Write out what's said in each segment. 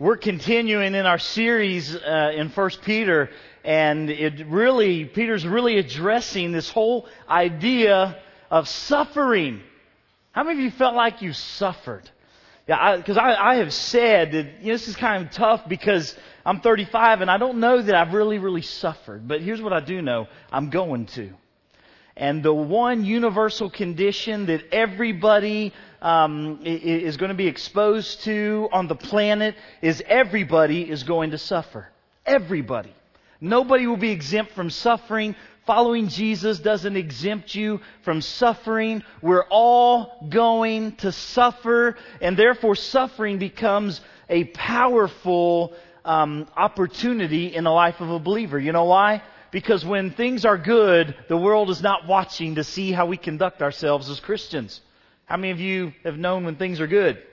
We're continuing in our series in 1 Peter, and Peter's really addressing this whole idea of suffering. How many of you felt like you suffered? Yeah, because I have said that this is kind of tough because I'm 35 and I don't know that I've really suffered. But here's what I do know. I'm going to. And the one universal condition that everybody is going to be exposed to on the planet is everybody is going to suffer. Everybody. Nobody will be exempt from suffering. Following Jesus doesn't exempt you from suffering. We're all going to suffer, and therefore suffering becomes a powerful opportunity in the life of a believer. You know why? Because when things are good, the world is not watching to see how we conduct ourselves as Christians. How many of you have known when things are good?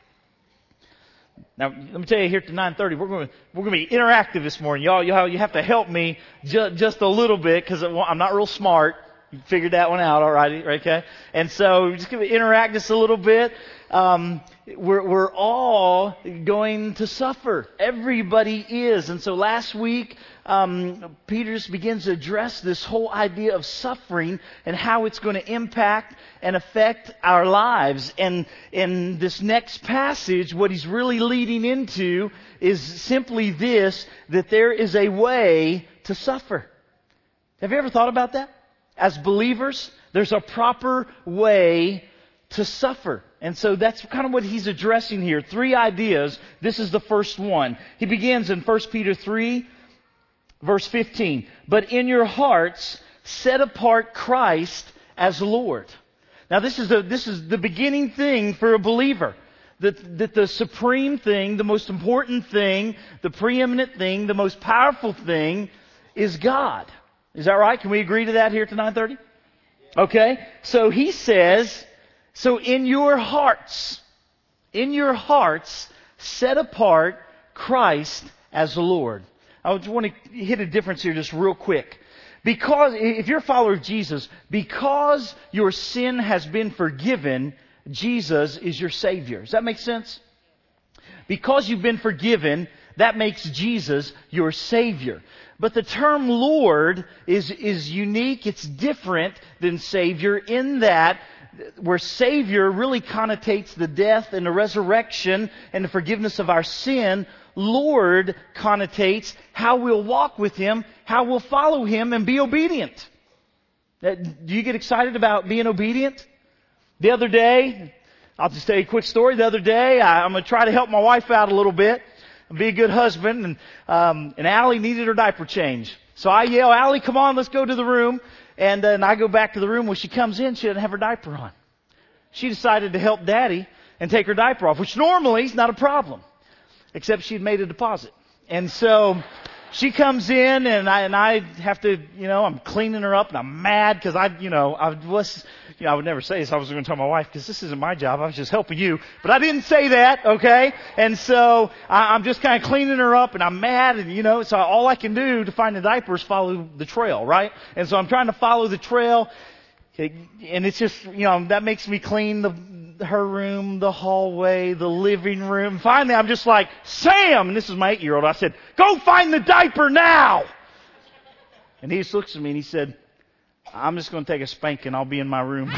Now, let me tell you, here at 9:30, we're going to be interactive this morning. Y'all, you have to help me just a little bit because I'm not real smart. You figured that one out, all right? Okay. And so we're just going to interact just a little bit. We're all going to suffer. Everybody is. And so last week, Peter just begins to address this whole idea of suffering and how it's going to impact and affect our lives. And in this next passage, what he's really leading into is simply this, that there is a way to suffer. Have you ever thought about that? As believers, there's a proper way to suffer. And so that's kind of what he's addressing here. 3 ideas. This is the first one. He begins in 1 Peter 3, verse 15. But in your hearts, set apart Christ as Lord. Now this is the beginning thing for a believer. That the supreme thing, the most important thing, the preeminent thing, the most powerful thing is God. Is that right? Can we agree to that here at 9:30? Okay. So he says, so in your hearts, set apart Christ as the Lord. I just want to hit a difference here just real quick. Because, if you're a follower of Jesus, because your sin has been forgiven, Jesus is your Savior. Does that make sense? Because you've been forgiven, that makes Jesus your Savior. But the term Lord is unique. It's different than Savior in that where Savior really connotates the death and the resurrection and the forgiveness of our sin, Lord connotates how we'll walk with Him, how we'll follow Him and be obedient. Do you get excited about being obedient? The other day, I'll just tell you a quick story. The other day, I'm going to try to help my wife out a little bit. Be a good husband, and Allie needed her diaper change. So I yell, Allie, come on, let's go to the room. And I go back to the room. When she comes in, she doesn't have her diaper on. She decided to help Daddy and take her diaper off, which normally is not a problem, except she'd made a deposit. And so she comes in, and I have to, I'm cleaning her up, and I'm mad because I would never say this. I was going to tell my wife because this isn't my job. I was just helping you, but I didn't say that, okay? And so I'm just kind of cleaning her up, and I'm mad, and so all I can do to find the diaper is follow the trail, right? And so I'm trying to follow the trail, and it's just, that makes me clean her room, the hallway, the living room. Finally, I'm just like, Sam, and this is my 8-year-old. I said, go find the diaper now. And he just looks at me and he said, I'm just going to take a spanking. I'll be in my room.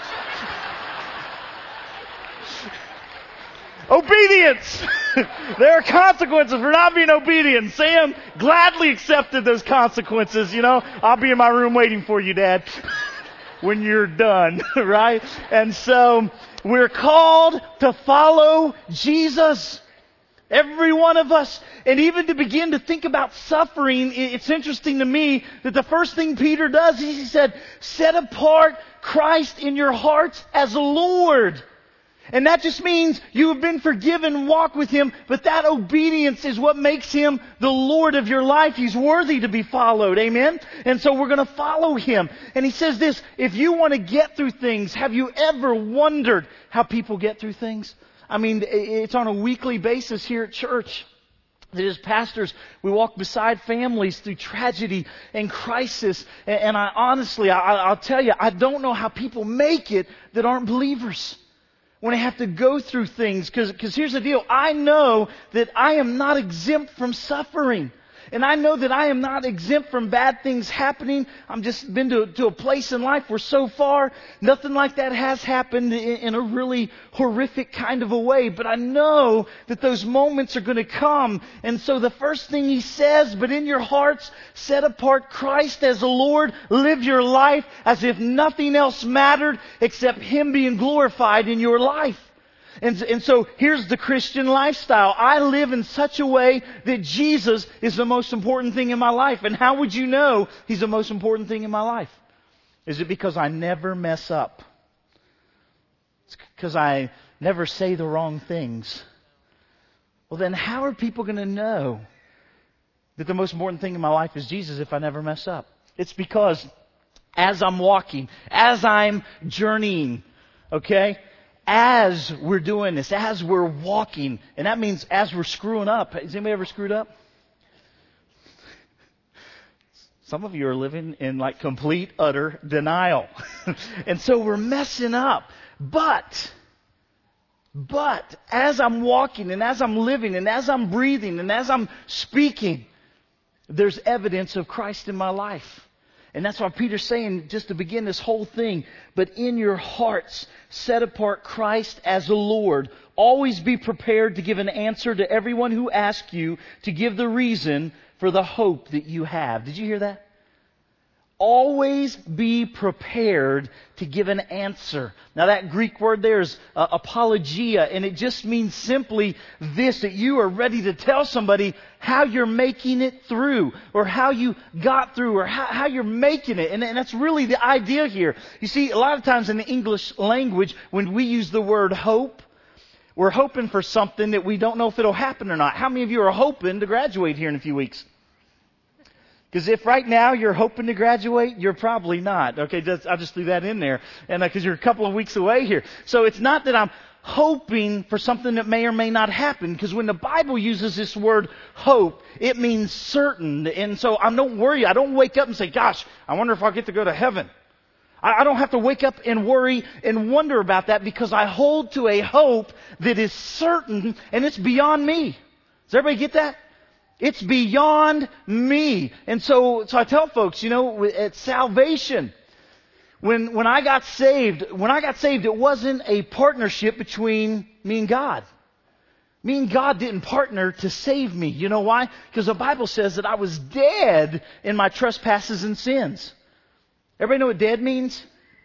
Obedience! There are consequences for not being obedient. Sam gladly accepted those consequences. I'll be in my room waiting for you, Dad, when you're done, right? And so we're called to follow Jesus. Every one of us. And even to begin to think about suffering, it's interesting to me that the first thing Peter does is he said, set apart Christ in your hearts as a Lord. And that just means you have been forgiven, walk with Him, but that obedience is what makes Him the Lord of your life. He's worthy to be followed. Amen? And so we're going to follow Him. And he says this, if you want to get through things, have you ever wondered how people get through things? I mean, it's on a weekly basis here at church. That as pastors, we walk beside families through tragedy and crisis. And I honestly, I'll tell you, I don't know how people make it that aren't believers. when I have to go through things. Because here's the deal. I know that I am not exempt from suffering. And I know that I am not exempt from bad things happening. I'm just been to a place in life where so far nothing like that has happened in a really horrific kind of a way. But I know that those moments are going to come. And so the first thing he says, but in your hearts, set apart Christ as the Lord. Live your life as if nothing else mattered except Him being glorified in your life. And so here's the Christian lifestyle. I live in such a way that Jesus is the most important thing in my life. And how would you know He's the most important thing in my life? Is it because I never mess up? It's because I never say the wrong things. Well, then how are people going to know that the most important thing in my life is Jesus if I never mess up? It's because as I'm walking, as I'm journeying, okay? As we're doing this, as we're walking, and that means as we're screwing up. Has anybody ever screwed up? Some of you are living in like complete, utter denial. And so we're messing up. But as I'm walking and as I'm living and as I'm breathing and as I'm speaking, there's evidence of Christ in my life. And that's why Peter's saying, just to begin this whole thing, but in your hearts, set apart Christ as the Lord. Always be prepared to give an answer to everyone who asks you to give the reason for the hope that you have. Did you hear that? Always be prepared to give an answer. Now that Greek word there is apologia, and it just means simply this, that you are ready to tell somebody how you're making it through, or how you got through, or how you're making it. And that's really the idea here. You see, a lot of times in the English language, when we use the word hope, we're hoping for something that we don't know if it'll happen or not. How many of you are hoping to graduate here in a few weeks? Because if right now you're hoping to graduate, you're probably not. Okay, I'll just threw that in there. And because you're a couple of weeks away here. So it's not that I'm hoping for something that may or may not happen. Because when the Bible uses this word hope, it means certain. And so I don't worry. I don't wake up and say, gosh, I wonder if I'll get to go to heaven. I don't have to wake up and worry and wonder about that, because I hold to a hope that is certain and it's beyond me. Does everybody get that? It's beyond me. And so I tell folks, at salvation, when I got saved, it wasn't a partnership between me and God. Me and God didn't partner to save me. You know why? Because the Bible says that I was dead in my trespasses and sins. Everybody know what dead means?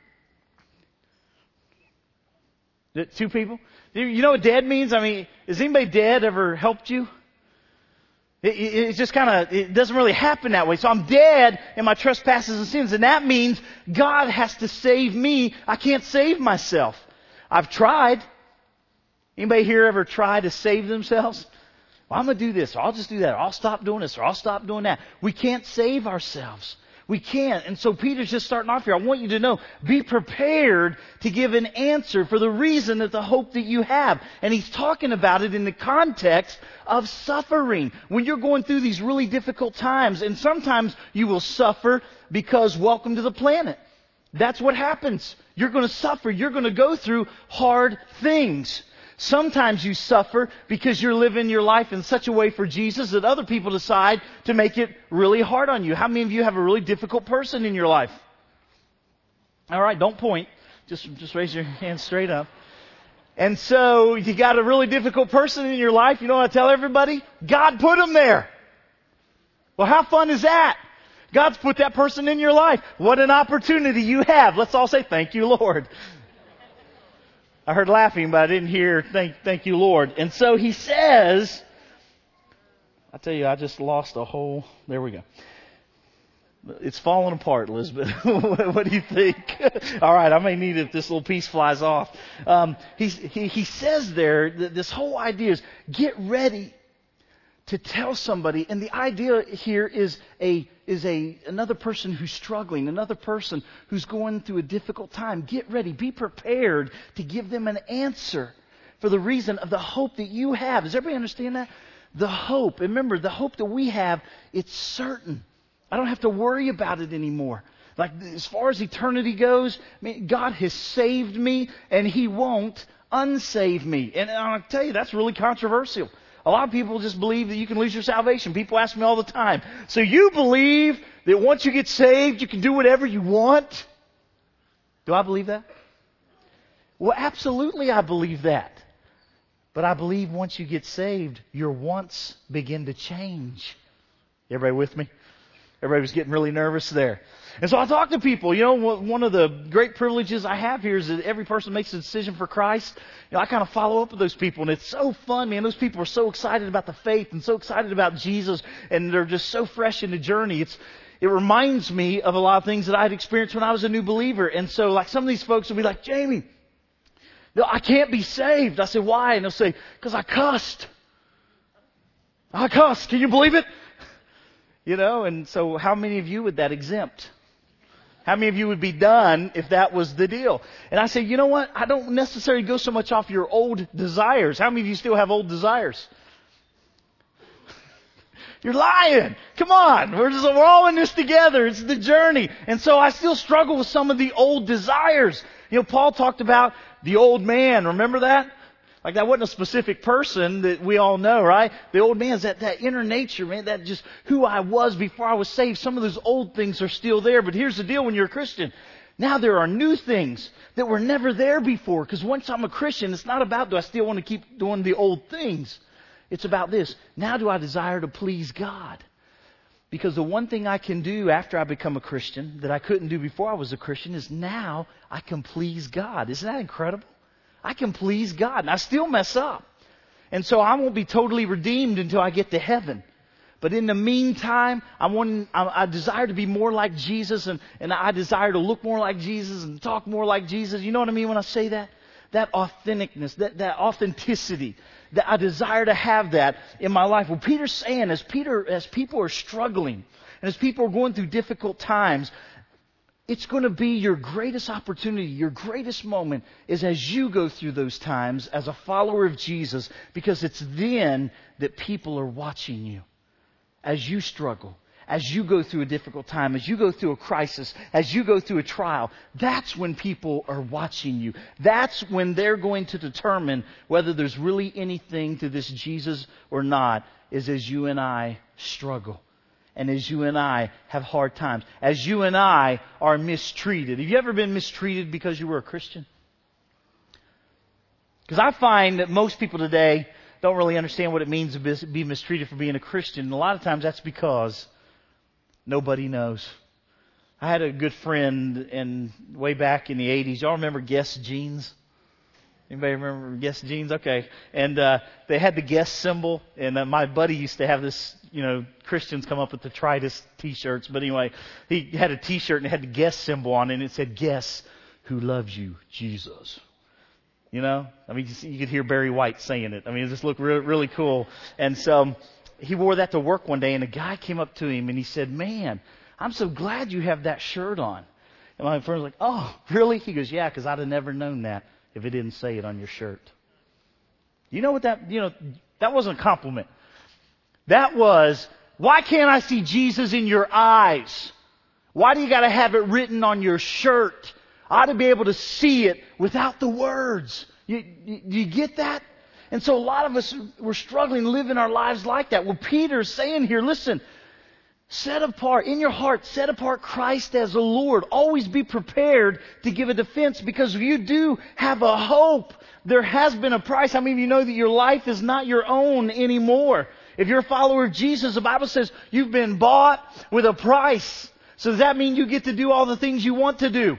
Two people? You know what dead means? I mean, has anybody dead ever helped you? It's just it doesn't really happen that way. So I'm dead in my trespasses and sins. And that means God has to save me. I can't save myself. I've tried. Anybody here ever try to save themselves? Well, I'm going to do this, or I'll just do that, or I'll stop doing this, or I'll stop doing that. We can't save ourselves. We can't. And so Peter's just starting off here. I want you to know, be prepared to give an answer for the reason that the hope that you have. And he's talking about it in the context of suffering. When you're going through these really difficult times, and sometimes you will suffer because welcome to the planet. That's what happens. You're going to suffer. You're going to go through hard things. Sometimes you suffer because you're living your life in such a way for Jesus that other people decide to make it really hard on you. How many of you have a really difficult person in your life? All right, don't point. Just raise your hand straight up. And so you got a really difficult person in your life. You know what I tell everybody? God put them there. Well, how fun is that? God's put that person in your life. What an opportunity you have. Let's all say, thank you, Lord. I heard laughing, but I didn't hear thank you, Lord. And so he says, I tell you, I just lost there we go. It's falling apart, Elizabeth. What do you think? All right, I may need it if this little piece flies off. He says there that this whole idea is get ready to tell somebody, and the idea here is another person who's struggling, another person who's going through a difficult time. Get ready, be prepared to give them an answer for the reason of the hope that you have. Does everybody understand that? The hope. Remember, the hope that we have, it's certain. I don't have to worry about it anymore. Like as far as eternity goes, God has saved me, and He won't unsave me. And I'll tell you, that's really controversial. A lot of people just believe that you can lose your salvation. People ask me all the time, so you believe that once you get saved, you can do whatever you want? Do I believe that? Well, absolutely I believe that. But I believe once you get saved, your wants begin to change. Everybody with me? Everybody was getting really nervous there. And so I talk to people. You know, one of the great privileges I have here is that every person makes a decision for Christ. You know, I kind of follow up with those people, and it's so fun, man. Those people are so excited about the faith and so excited about Jesus, and they're just so fresh in the journey. It reminds me of a lot of things that I had experienced when I was a new believer. And so, like, some of these folks will be like, Jamie, no, I can't be saved. I say, why? And they'll say, because I cussed. I cussed. Can you believe it? You know, and so how many of you would that exempt? How many of you would be done if that was the deal? And I say, you know what? I don't necessarily go so much off your old desires. How many of you still have old desires? You're lying. Come on. We're all in this together. It's the journey. And so I still struggle with some of the old desires. You know, Paul talked about the old man. Remember that? Like, that wasn't a specific person that we all know, right? The old man is that inner nature, man. That just who I was before I was saved. Some of those old things are still there. But here's the deal when you're a Christian. Now there are new things that were never there before. Because once I'm a Christian, it's not about do I still want to keep doing the old things. It's about this. Now do I desire to please God? Because the one thing I can do after I become a Christian that I couldn't do before I was a Christian is now I can please God. Isn't that incredible? I can please God. And I still mess up. And so I won't be totally redeemed until I get to heaven. But in the meantime, I desire to be more like Jesus, and I desire to look more like Jesus and talk more like Jesus. You know what I mean when I say that? That authenticness, that authenticity, that I desire to have that in my life. Well, Peter's saying, as people are struggling, and as people are going through difficult times, it's going to be your greatest opportunity, your greatest moment is as you go through those times as a follower of Jesus, because it's then that people are watching you. As you struggle, as you go through a difficult time, as you go through a crisis, as you go through a trial, that's when people are watching you. That's when they're going to determine whether there's really anything to this Jesus or not, is as you and I struggle. And as you and I have hard times. As you and I are mistreated. Have you ever been mistreated because you were a Christian? Because I find that most people today don't really understand what it means to be mistreated for being a Christian. And a lot of times that's because nobody knows. I had a good friend way back in the 80s. Y'all remember Guess Jeans? Anybody remember Guess Jeans? Okay. And they had the Guess symbol. And my buddy used to have this, Christians come up with the Tritus t-shirts. But anyway, he had a t-shirt and it had the Guess symbol on it. And it said, "Guess who loves you? Jesus." You know? I mean, you could hear Barry White saying it. I mean, it just looked really, really cool. And so he wore that to work one day, and a guy came up to him and he said, "Man, I'm so glad you have that shirt on." And my friend was like, "Oh, really?" He goes, "Yeah, because I'd have never known that if it didn't say it on your shirt." You know what that wasn't a compliment. That was, why can't I see Jesus in your eyes? Why do you got to have it written on your shirt? I ought to be able to see it without the words. You get that? And so a lot of us, we're struggling living our lives like that. Well, Peter's saying here, listen, set apart, in your heart, set apart Christ as the Lord. Always be prepared to give a defense, because you do have a hope. There has been a price. How many of you know that your life is not your own anymore? If you're a follower of Jesus, the Bible says you've been bought with a price. So does that mean you get to do all the things you want to do?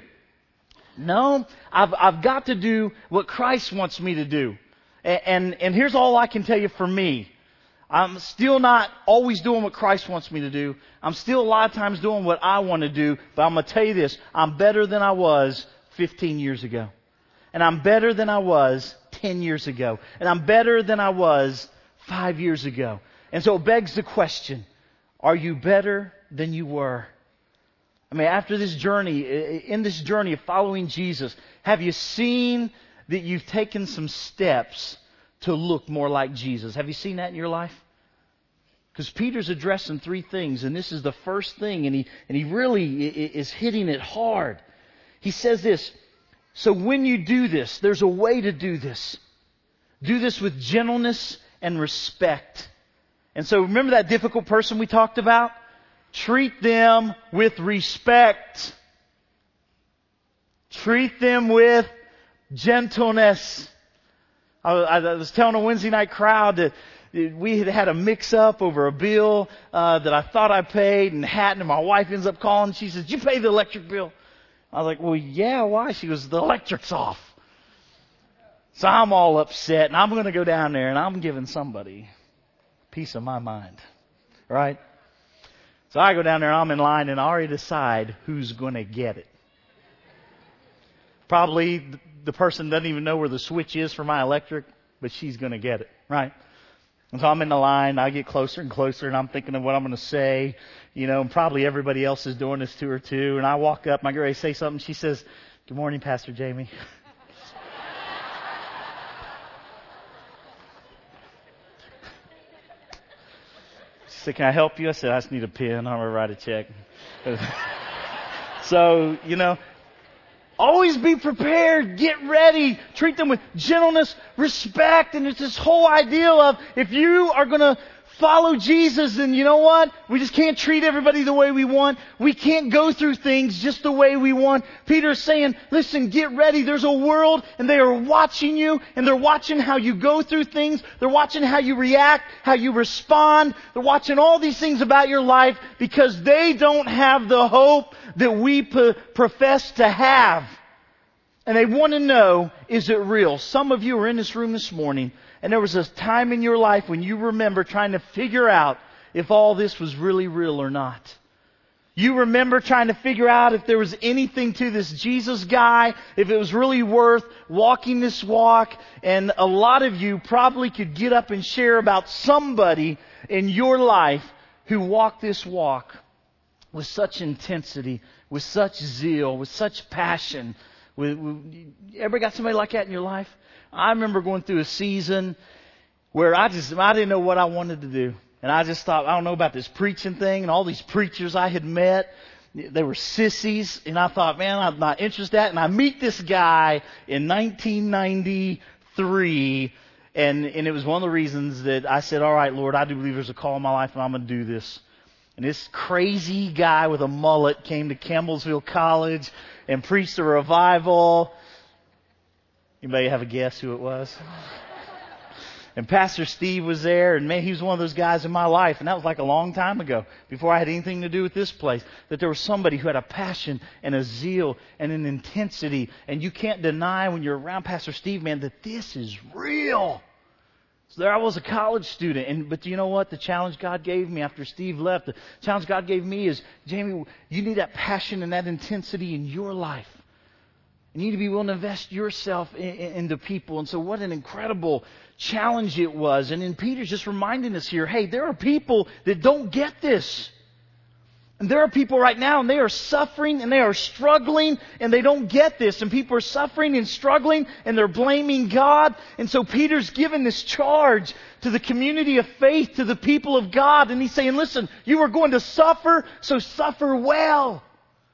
No, I've got to do what Christ wants me to do. And here's all I can tell you for me. I'm still not always doing what Christ wants me to do. I'm still a lot of times doing what I want to do. But I'm going to tell you this. I'm better than I was 15 years ago. And I'm better than I was 10 years ago. And I'm better than I was 5 years ago. And so it begs the question, are you better than you were? I mean, after this journey, in this journey of following Jesus, have you seen that you've taken some steps to look more like Jesus? Have you seen that in your life? Because Peter's addressing three things, and this is the first thing, and he really is hitting it hard. He says this, So when you do this, there's a way to do this. Do this with gentleness and respect. And so remember that difficult person we talked about? Treat them with respect. Treat them with gentleness. I was telling a Wednesday night crowd that we had a mix-up over a bill that I thought I paid and hadn't, and my wife ends up calling. She says, "Did you pay the electric bill?" I was like, "Well, yeah, why?" She goes, "The electric's off." So I'm all upset, and I'm going to go down there, and I'm giving somebody a piece of my mind, right? So I go down there, I'm in line, and I already decide who's going to get it. Probably the person doesn't even know where the switch is for my electric, but she's going to get it, right? And so I'm in the line, I get closer and closer, and I'm thinking of what I'm going to say, and probably everybody else is doing this to her too. And I walk up, and I get ready to say something. She says, "Good morning, Pastor Jamie." She said, "Can I help you?" I said, "I just need a pen. I'm going to write a check." So, always be prepared. Get ready. Treat them with gentleness, respect. And it's this whole idea of if you are going to follow Jesus, then you know what? We just can't treat everybody the way we want. We can't go through things just the way we want. Peter's saying, listen, get ready. There's a world and they are watching you, and they're watching how you go through things. They're watching how you react, how you respond. They're watching all these things about your life because they don't have the hope that we profess to have. And they want to know, is it real? Some of you are in this room this morning, and there was a time in your life when you remember trying to figure out if all this was really real or not. You remember trying to figure out if there was anything to this Jesus guy, if it was really worth walking this walk. And a lot of you probably could get up and share about somebody in your life who walked this walk with such intensity, with such zeal, with such passion. Everybody got somebody like that in your life? I remember going through a season where I didn't know what I wanted to do. And I just thought, I don't know about this preaching thing, and all these preachers I had met, they were sissies, and I thought, man, I'm not interested in that. And I meet this guy in 1993, and it was one of the reasons that I said, all right, Lord, I do believe there's a call in my life, and I'm going to do this. And this crazy guy with a mullet came to Campbellsville College and preached a revival. Anybody have a guess who it was? And Pastor Steve was there, and man, he was one of those guys in my life, and that was like a long time ago, before I had anything to do with this place, that there was somebody who had a passion and a zeal and an intensity, and you can't deny when you're around Pastor Steve, man, that this is real. So there I was, a college student, but you know what? The challenge God gave me after Steve left, the challenge God gave me is, Jamie, you need that passion and that intensity in your life. You need to be willing to invest yourself into people. And so what an incredible challenge it was. And then Peter's just reminding us here, hey, there are people that don't get this. And there are people right now, and they are suffering, and they are struggling, and they don't get this. And people are suffering and struggling, and they're blaming God. And so Peter's given this charge to the community of faith, to the people of God. And he's saying, listen, you are going to suffer, so suffer well.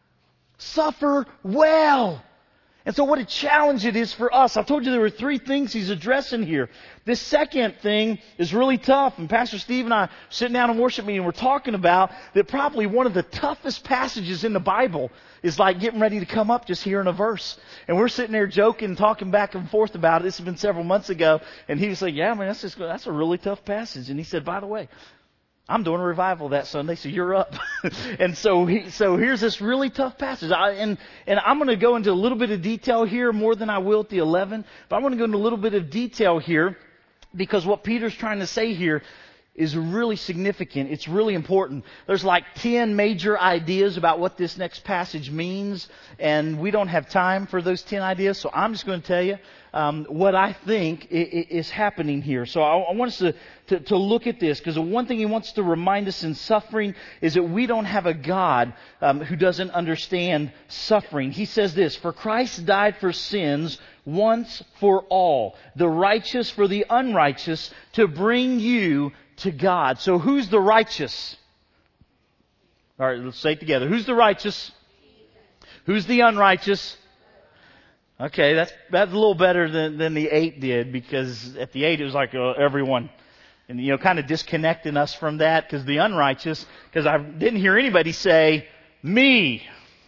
Suffer well. And so what a challenge it is for us. I told you there were three things he's addressing here. This second thing is really tough. And Pastor Steve and I are sitting down in worship meeting, and we're talking about that probably one of the toughest passages in the Bible is like getting ready to come up just hearing a verse. And we're sitting there joking, talking back and forth about it. This has been several months ago. And he was like, yeah, man, that's a really tough passage. And he said, by the way, I'm doing a revival that Sunday, so you're up. And so here's this really tough passage. And I'm going to go into a little bit of detail here, more than I will at the 11. But I'm going to go into a little bit of detail here, because what Peter's trying to say here is really significant. It's really important. There's like 10 major ideas about what this next passage means, and we don't have time for those 10 ideas, so I'm just going to tell you what I think is happening here. So I want us to look at this, because the one thing he wants to remind us in suffering is that we don't have a God who doesn't understand suffering. He says this, for Christ died for sins once for all, the righteous for the unrighteous, to bring you to God. So who's the righteous? All right, let's say it together. Who's the righteous? Who's the unrighteous? Okay, that's a little better than the 8 did, because at the 8 it was like everyone. And, kind of disconnecting us from that, because the unrighteous, because I didn't hear anybody say, me.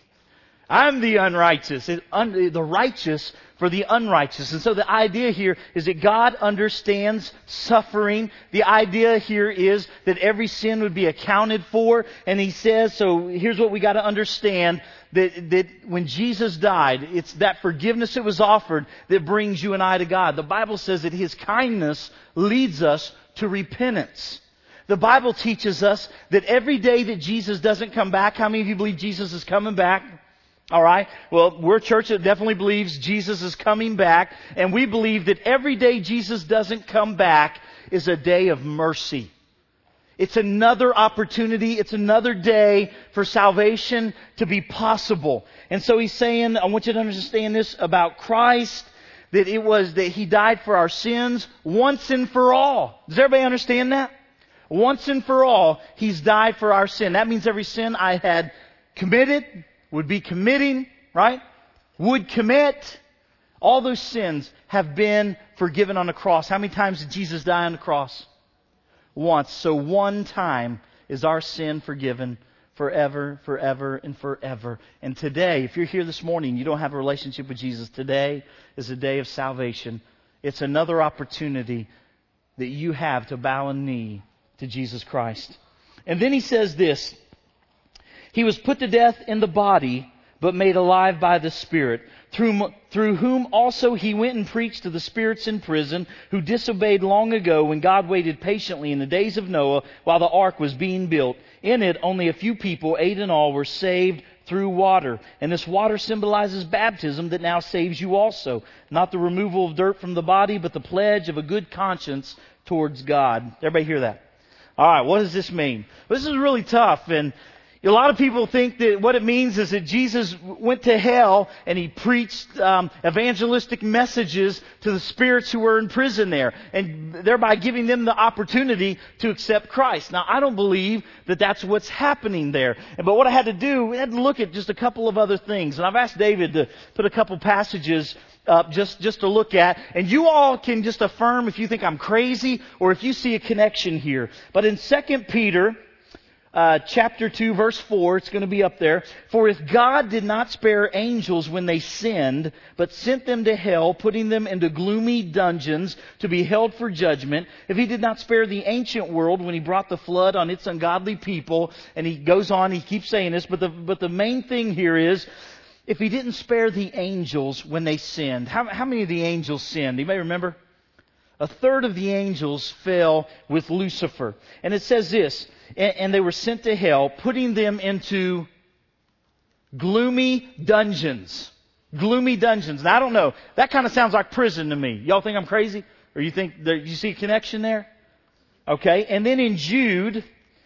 I'm the unrighteous. The righteous for the unrighteous. And so the idea here is that God understands suffering. The idea here is that every sin would be accounted for. And He says, so here's what we got to understand, that when Jesus died, it's that forgiveness that was offered that brings you and I to God. The Bible says that His kindness leads us to repentance. The Bible teaches us that every day that Jesus doesn't come back, how many of you believe Jesus is coming back? All right. Well, we're a church that definitely believes Jesus is coming back. And we believe that every day Jesus doesn't come back is a day of mercy. It's another opportunity. It's another day for salvation to be possible. And so He's saying, I want you to understand this about Christ, that it was that He died for our sins once and for all. Does everybody understand that? Once and for all, He's died for our sin. That means every sin I had committed, would be committing, right? Would commit. All those sins have been forgiven on the cross. How many times did Jesus die on the cross? Once. So one time is our sin forgiven forever, forever, and forever. And today, if you're here this morning, you don't have a relationship with Jesus, today is a day of salvation. It's another opportunity that you have to bow a knee to Jesus Christ. And then He says this, He was put to death in the body, but made alive by the Spirit, through whom also He went and preached to the spirits in prison, who disobeyed long ago when God waited patiently in the days of Noah while the ark was being built. In it, only a few people, 8 in all, were saved through water. And this water symbolizes baptism that now saves you also. Not the removal of dirt from the body, but the pledge of a good conscience towards God. Everybody hear that? All right, what does this mean? Well, this is really tough, and a lot of people think that what it means is that Jesus went to hell and He preached evangelistic messages to the spirits who were in prison there, and thereby giving them the opportunity to accept Christ. Now, I don't believe that that's what's happening there. But what I had to do, we had to look at just a couple of other things. And I've asked David to put a couple passages up just to look at. And you all can just affirm if you think I'm crazy or if you see a connection here. But in 2 Peter chapter 2, verse 4, it's going to be up there. For if God did not spare angels when they sinned, but sent them to hell, putting them into gloomy dungeons to be held for judgment, if He did not spare the ancient world when He brought the flood on its ungodly people, and he goes on, he keeps saying this, but the main thing here is, if He didn't spare the angels when they sinned, how many of the angels sinned? Anybody remember? A third of the angels fell with Lucifer. And it says this, and they were sent to hell, putting them into gloomy dungeons. Gloomy dungeons. Now, I don't know. That kind of sounds like prison to me. Y'all think I'm crazy? Or you think that you see a connection there? Okay. And then in Jude,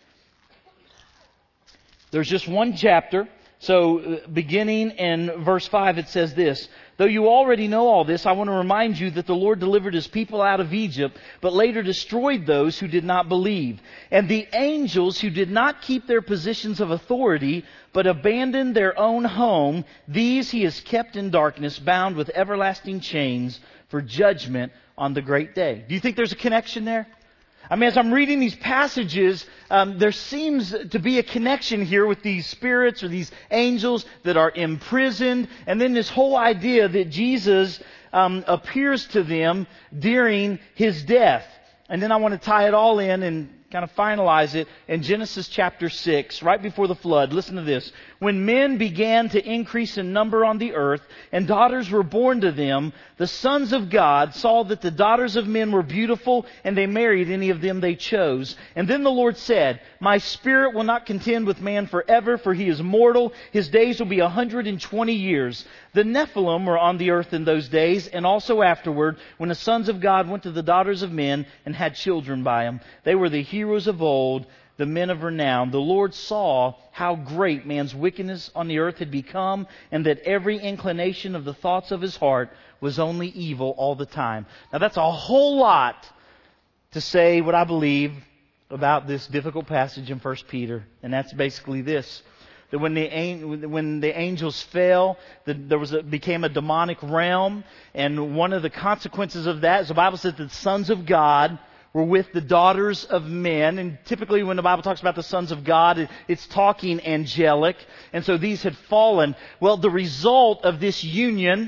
there's just one chapter. So beginning in verse 5, it says this, though you already know all this, I want to remind you that the Lord delivered His people out of Egypt, but later destroyed those who did not believe. And the angels who did not keep their positions of authority, but abandoned their own home, these He has kept in darkness, bound with everlasting chains for judgment on the great day. Do you think there's a connection there? I mean, as I'm reading these passages, there seems to be a connection here with these spirits or these angels that are imprisoned. And then this whole idea that Jesus appears to them during His death. And then I want to tie it all in and kind of finalize it in Genesis chapter 6, right before the flood. Listen to this. When men began to increase in number on the earth, and daughters were born to them, the sons of God saw that the daughters of men were beautiful, and they married any of them they chose. And then the Lord said, my spirit will not contend with man forever, for he is mortal. His days will be 120 years. The Nephilim were on the earth in those days, and also afterward, when the sons of God went to the daughters of men and had children by them. They were the heroes of old, the men of renown. The Lord saw how great man's wickedness on the earth had become, and that every inclination of the thoughts of his heart was only evil all the time. Now that's a whole lot to say what I believe about this difficult passage in 1 Peter, and that's basically this. that when the angels fell, became a demonic realm, and one of the consequences of that is the Bible says that the sons of God were with the daughters of men. And typically when the Bible talks about the sons of God, it's talking angelic. And so these had fallen. Well, the result of this union,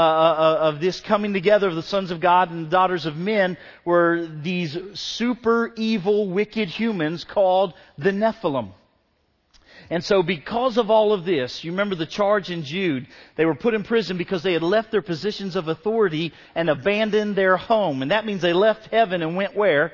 of this coming together of the sons of God and the daughters of men, were these super evil, wicked humans called the Nephilim. And so because of all of this, you remember the charge in Jude, they were put in prison because they had left their positions of authority and abandoned their home. And that means they left heaven and went where?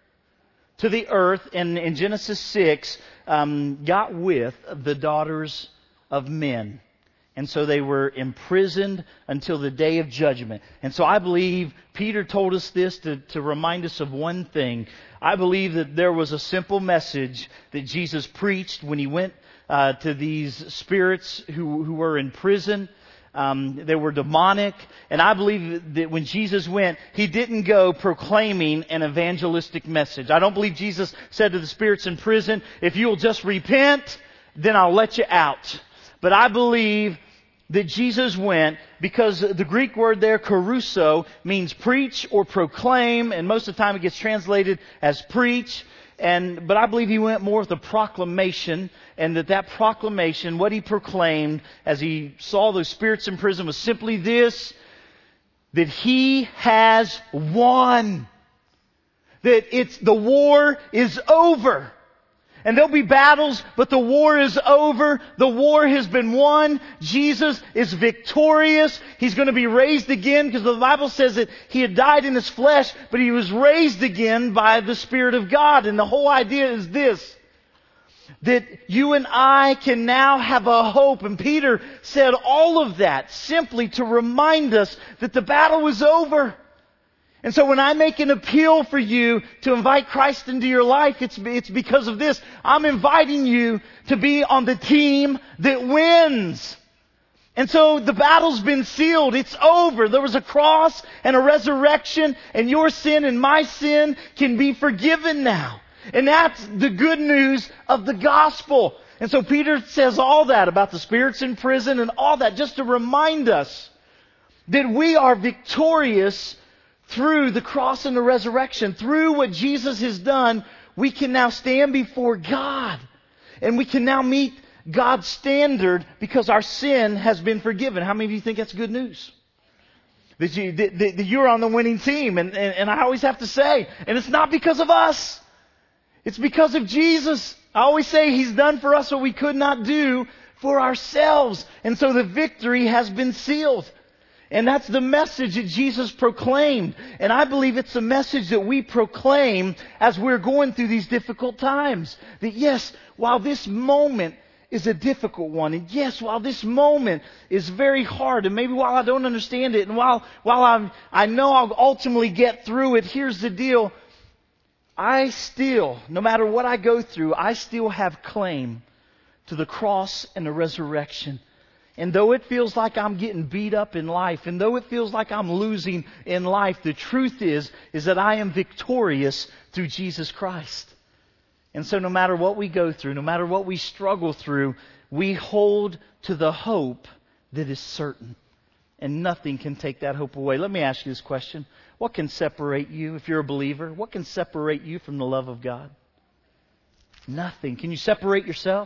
To the earth, and in Genesis 6, got with the daughters of men. And so they were imprisoned until the day of judgment. And so I believe Peter told us this to remind us of one thing. I believe that there was a simple message that Jesus preached when He went to these spirits who were in prison. They were demonic. And I believe that when Jesus went, He didn't go proclaiming an evangelistic message. I don't believe Jesus said to the spirits in prison, if you'll just repent, then I'll let you out. But I believe that Jesus went because the Greek word there, kerusso, means preach or proclaim, and most of the time it gets translated as preach. But I believe He went more with a proclamation, and that proclamation, what He proclaimed as He saw those spirits in prison, was simply this: that He has won. That the war is over. And there'll be battles, but the war is over. The war has been won. Jesus is victorious. He's going to be raised again, because the Bible says that He had died in His flesh, but He was raised again by the Spirit of God. And the whole idea is this: that you and I can now have a hope. And Peter said all of that simply to remind us that the battle is over. And so when I make an appeal for you to invite Christ into your life, it's because of this. I'm inviting you to be on the team that wins. And so the battle's been sealed. It's over. There was a cross and a resurrection, and your sin and my sin can be forgiven now. And that's the good news of the gospel. And so Peter says all that about the spirits in prison and all that just to remind us that we are victorious through the cross and the resurrection. Through what Jesus has done, we can now stand before God. And we can now meet God's standard because our sin has been forgiven. How many of you think that's good news? That you're on the winning team. And I always have to say, and it's not because of us. It's because of Jesus. I always say He's done for us what we could not do for ourselves. And so the victory has been sealed. And that's the message that Jesus proclaimed. And I believe it's a message that we proclaim as we're going through these difficult times. That yes, while this moment is a difficult one, and yes, while this moment is very hard, and maybe while I don't understand it, and while I know I'll ultimately get through it, here's the deal. I still, no matter what I go through, I still have claim to the cross and the resurrection. And though it feels like I'm getting beat up in life, and though it feels like I'm losing in life, the truth is that I am victorious through Jesus Christ. And so no matter what we go through, no matter what we struggle through, we hold to the hope that is certain. And nothing can take that hope away. Let me ask you this question. What can separate you, if you're a believer, what can separate you from the love of God? Nothing. Can you separate yourself?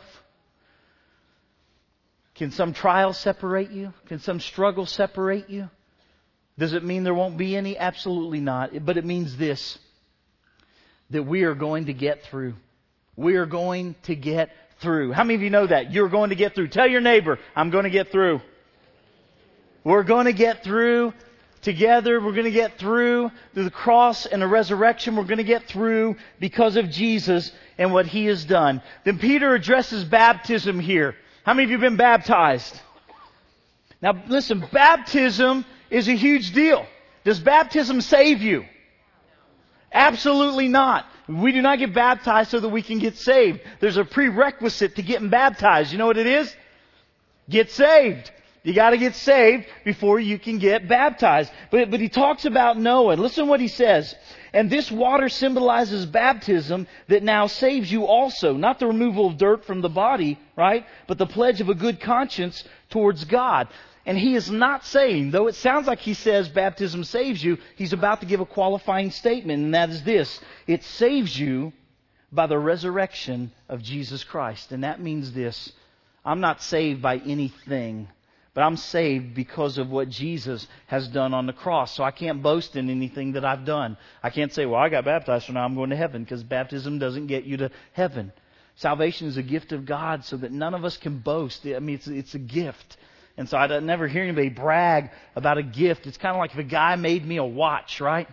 Can some trial separate you? Can some struggle separate you? Does it mean there won't be any? Absolutely not. But it means this, that we are going to get through. We are going to get through. How many of you know that? You're going to get through. Tell your neighbor, I'm going to get through. We're going to get through together. We're going to get through the cross and the resurrection. We're going to get through because of Jesus and what He has done. Then Peter addresses baptism here. How many of you have been baptized? Now listen, baptism is a huge deal. Does baptism save you? Absolutely not. We do not get baptized so that we can get saved. There's a prerequisite to getting baptized. You know what it is? Get saved. You got to get saved before you can get baptized. But he talks about Noah. Listen to what he says. And this water symbolizes baptism that now saves you also. Not the removal of dirt from the body, right? But the pledge of a good conscience towards God. And he is not saying, though it sounds like he says baptism saves you, he's about to give a qualifying statement, and that is this. It saves you by the resurrection of Jesus Christ. And that means this. I'm not saved by anything, but I'm saved because of what Jesus has done on the cross. So I can't boast in anything that I've done. I can't say, well, I got baptized, so now I'm going to heaven, because baptism doesn't get you to heaven. Salvation is a gift of God so that none of us can boast. I mean, it's a gift. And so I never hear anybody brag about a gift. It's kind of like if a guy made me a watch, right?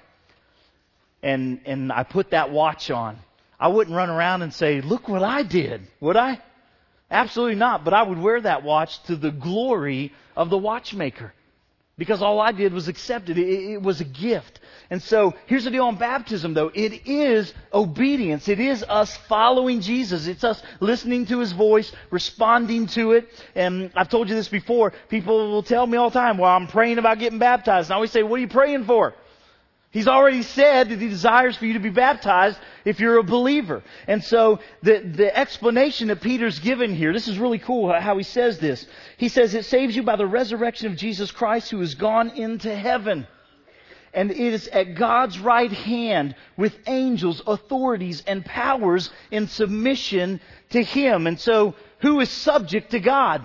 And I put that watch on. I wouldn't run around and say, look what I did, would I? Absolutely not. But I would wear that watch to the glory of the watchmaker. Because all I did was accept it. It was a gift. And so here's the deal on baptism, though. It is obedience. It is us following Jesus. It's us listening to His voice, responding to it. And I've told you this before. People will tell me all the time, well, I'm praying about getting baptized. And I always say, what are you praying for? He's already said that He desires for you to be baptized if you're a believer. And so the explanation that Peter's given here, this is really cool how he says this. He says it saves you by the resurrection of Jesus Christ, who has gone into heaven. And it is at God's right hand with angels, authorities, and powers in submission to Him. And so who is subject to God?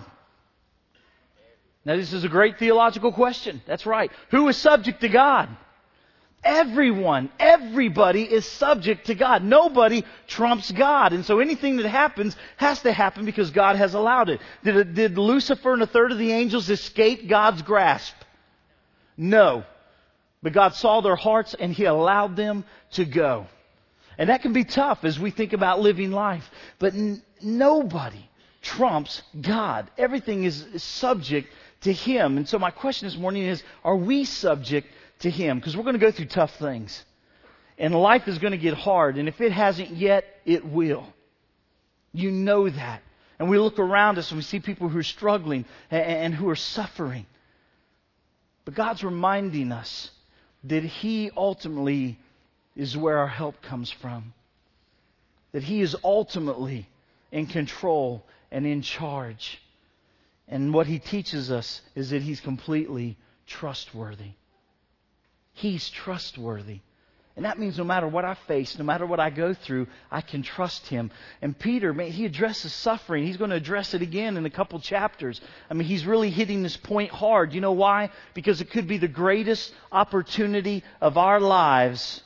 Now this is a great theological question. That's right. Who is subject to God? Everyone, everybody is subject to God. Nobody trumps God. And so anything that happens has to happen because God has allowed it. Did Lucifer and a third of the angels escape God's grasp? No. But God saw their hearts and He allowed them to go. And that can be tough as we think about living life. But nobody trumps God. Everything is subject to Him. And so my question this morning is, are we subject to Him? Because we're going to go through tough things. And life is going to get hard. And if it hasn't yet, it will. You know that. And we look around us and we see people who are struggling and who are suffering. But God's reminding us that He ultimately is where our help comes from. That He is ultimately in control and in charge. And what He teaches us is that He's completely trustworthy. He's trustworthy. And that means no matter what I face, no matter what I go through, I can trust Him. And Peter, man, he addresses suffering. He's going to address it again in a couple chapters. I mean, he's really hitting this point hard. You know why? Because it could be the greatest opportunity of our lives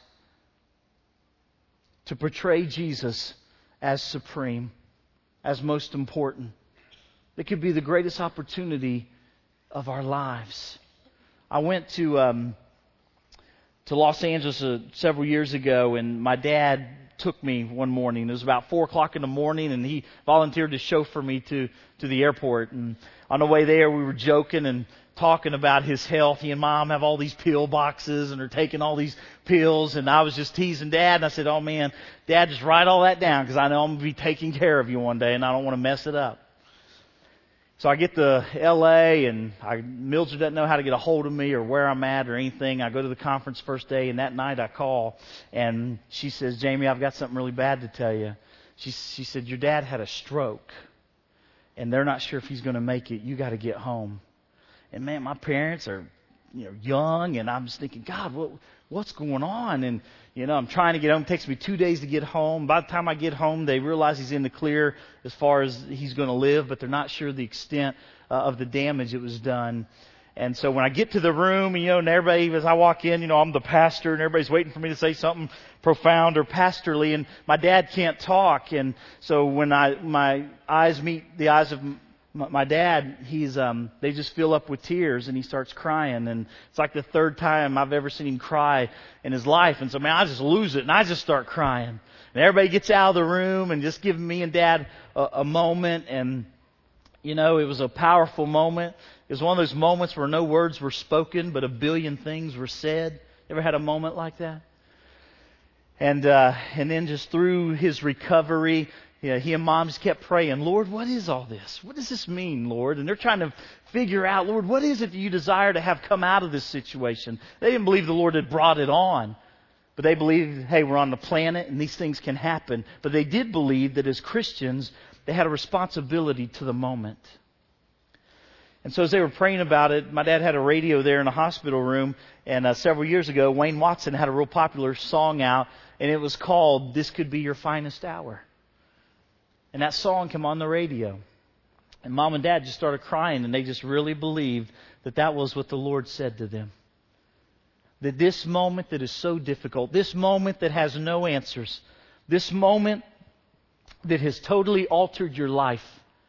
to portray Jesus as supreme, as most important. It could be the greatest opportunity of our lives. I went to Los Angeles several years ago, and my dad took me one morning. It was about 4 o'clock in the morning, and he volunteered to chauffeur me to the airport. And on the way there, we were joking and talking about his health. He and Mom have all these pill boxes and are taking all these pills. And I was just teasing Dad, and I said, oh man, Dad, just write all that down because I know I'm going to be taking care of you one day, and I don't want to mess it up. So I get to L.A. and Mildred doesn't know how to get a hold of me or where I'm at or anything. I go to the conference first day, and that night I call, and she says, Jamie, I've got something really bad to tell you. She said, your dad had a stroke, and they're not sure if he's going to make it. You got to get home. And man, my parents are young, and I'm just thinking, God, what's going on? And I'm trying to get home. It takes me 2 days to get home. By the time I get home, they realize he's in the clear as far as he's going to live, but they're not sure the extent of the damage that was done. And so when I get to the room, and everybody, as I walk in, I'm the pastor, and everybody's waiting for me to say something profound or pastorly, and my dad can't talk. And so when my eyes meet the eyes of my dad, they just fill up with tears, and he starts crying. And it's like the third time I've ever seen him cry in his life. And so, man, I just lose it, and I just start crying. And everybody gets out of the room and just give me and Dad a moment. And, it was a powerful moment. It was one of those moments where no words were spoken, but a billion things were said. Ever had a moment like that? And then just through his recovery, he and Mom just kept praying, Lord, what is all this? What does this mean, Lord? And they're trying to figure out, Lord, what is it that you desire to have come out of this situation? They didn't believe the Lord had brought it on. But they believed, hey, we're on the planet and these things can happen. But they did believe that as Christians, they had a responsibility to the moment. And so as they were praying about it, my dad had a radio there in a hospital room. And several years ago, Wayne Watson had a real popular song out. And it was called, This Could Be Your Finest Hour. And that song came on the radio. And Mom and Dad just started crying. And they just really believed that that was what the Lord said to them. That this moment that is so difficult, this moment that has no answers, this moment that has totally altered your life,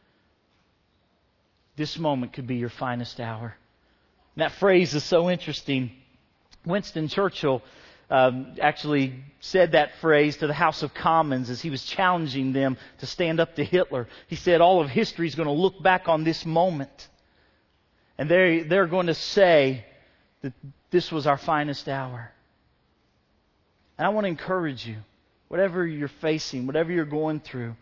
this moment could be your finest hour. And that phrase is so interesting. Winston Churchill actually said that phrase to the House of Commons as he was challenging them to stand up to Hitler. He said all of history is going to look back on this moment. And they're going to say that this was our finest hour. And I want to encourage you, whatever you're facing, whatever you're going through,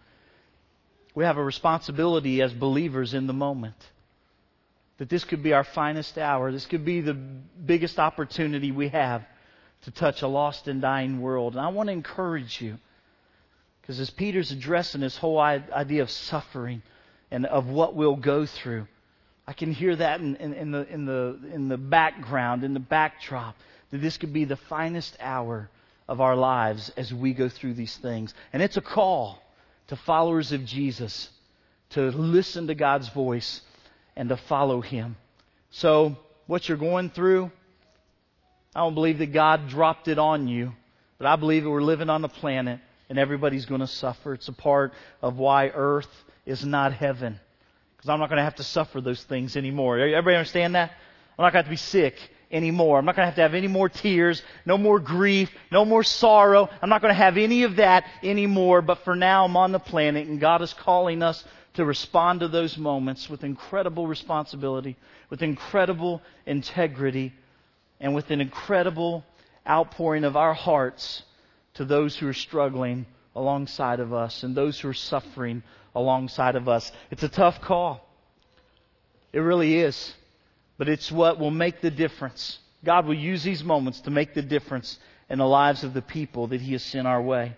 we have a responsibility as believers in the moment. That this could be our finest hour. This could be the biggest opportunity we have to touch a lost and dying world. And I want to encourage you, because as Peter's addressing this whole idea of suffering and of what we'll go through, I can hear that in the background, in the backdrop, that this could be the finest hour of our lives as we go through these things. And it's a call to followers of Jesus to listen to God's voice and to follow Him. So, what you're going through, I don't believe that God dropped it on you, but I believe that we're living on the planet and everybody's going to suffer. It's a part of why earth is not heaven. Because I'm not going to have to suffer those things anymore. Everybody understand that? I'm not going to have to be sick anymore. I'm not going to have any more tears, no more grief, no more sorrow. I'm not going to have any of that anymore. But for now, I'm on the planet, and God is calling us to respond to those moments with incredible responsibility, with incredible integrity, and with an incredible outpouring of our hearts to those who are struggling alongside of us and those who are suffering alongside of us. It's a tough call. It really is. But it's what will make the difference. God will use these moments to make the difference in the lives of the people that He has sent our way.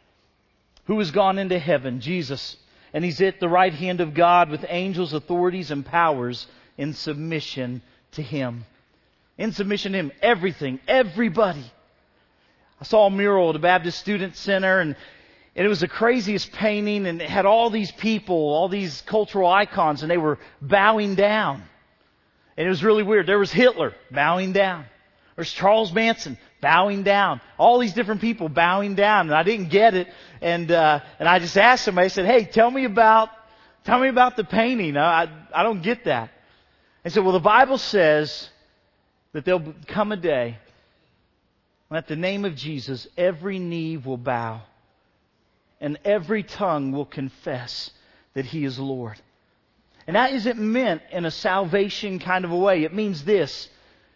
Who has gone into heaven? Jesus. And He's at the right hand of God with angels, authorities, and powers in submission to Him. In submission to Him. Everything. Everybody. I saw a mural at a Baptist Student Center, and it was the craziest painting, and it had all these people, all these cultural icons, and they were bowing down. And it was really weird. There was Hitler bowing down. There's Charles Manson bowing down. All these different people bowing down. And I didn't get it. And I just asked somebody, I said, hey, tell me about the painting. I don't get that. I said, well, the Bible says that there'll come a day when at the name of Jesus, every knee will bow and every tongue will confess that He is Lord. And that isn't meant in a salvation kind of a way. It means this.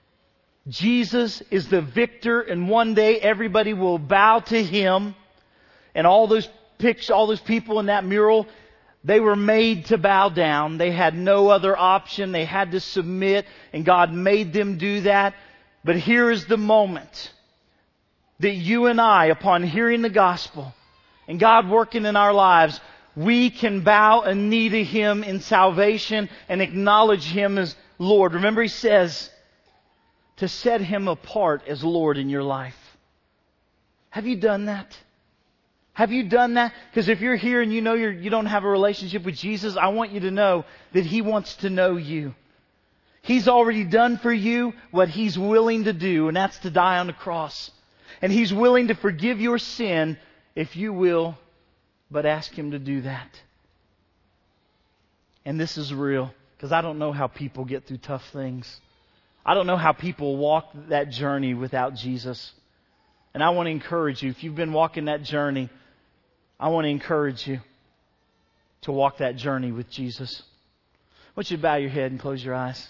Jesus is the victor, and one day everybody will bow to Him. And all those people in that mural, they were made to bow down. They had no other option. They had to submit, and God made them do that. But here is the moment that you and I, upon hearing the gospel and God working in our lives, we can bow a knee to Him in salvation and acknowledge Him as Lord. Remember, He says to set Him apart as Lord in your life. Have you done that? Have you done that? Because if you're here and you know you don't have a relationship with Jesus, I want you to know that He wants to know you. He's already done for you what He's willing to do, and that's to die on the cross. And He's willing to forgive your sin if you will but ask Him to do that. And this is real, because I don't know how people get through tough things. I don't know how people walk that journey without Jesus. And I want to encourage you, if you've been walking that journey, I want to encourage you to walk that journey with Jesus. I want you to bow your head and close your eyes.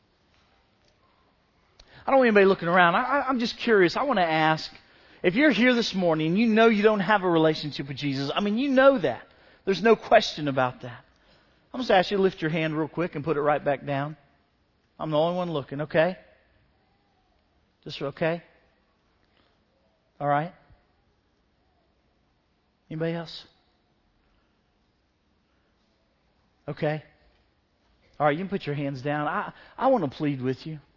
I don't want anybody looking around. I'm just curious. I want to ask, if you're here this morning and you know you don't have a relationship with Jesus, I mean, you know that. There's no question about that. I'm just ask you to lift your hand real quick and put it right back down. I'm the only one looking, okay? Just okay? All right? Anybody else? Okay? All right, you can put your hands down. I want to plead with you.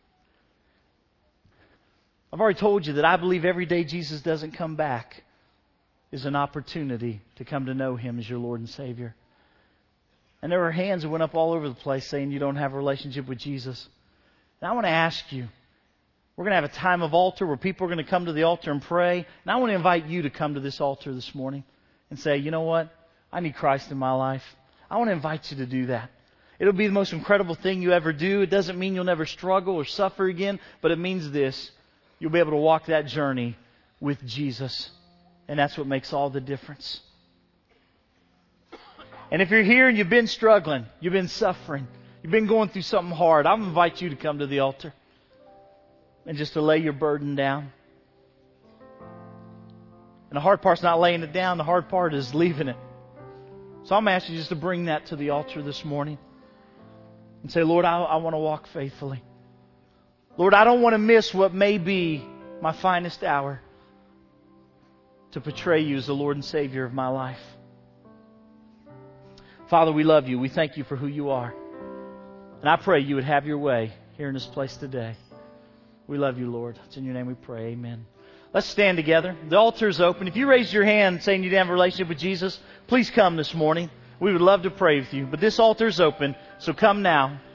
I've already told you that I believe every day Jesus doesn't come back is an opportunity to come to know Him as your Lord and Savior. And there were hands that went up all over the place saying you don't have a relationship with Jesus. And I want to ask you, we're going to have a time of altar where people are going to come to the altar and pray. And I want to invite you to come to this altar this morning and say, you know what? I need Christ in my life. I want to invite you to do that. It'll be the most incredible thing you ever do. It doesn't mean you'll never struggle or suffer again, but it means this. You'll be able to walk that journey with Jesus. And that's what makes all the difference. And if you're here and you've been struggling, you've been suffering, you've been going through something hard, I invite you to come to the altar and just to lay your burden down. And the hard part's not laying it down. The hard part is leaving it. So I'm asking you just to bring that to the altar this morning and say, Lord, I want to walk faithfully. Lord, I don't want to miss what may be my finest hour to portray you as the Lord and Savior of my life. Father, we love you. We thank you for who you are. And I pray you would have your way here in this place today. We love you, Lord. It's in your name we pray. Amen. Let's stand together. The altar is open. If you raised your hand saying you didn't have a relationship with Jesus, please come this morning. We would love to pray with you. But this altar is open, so come now.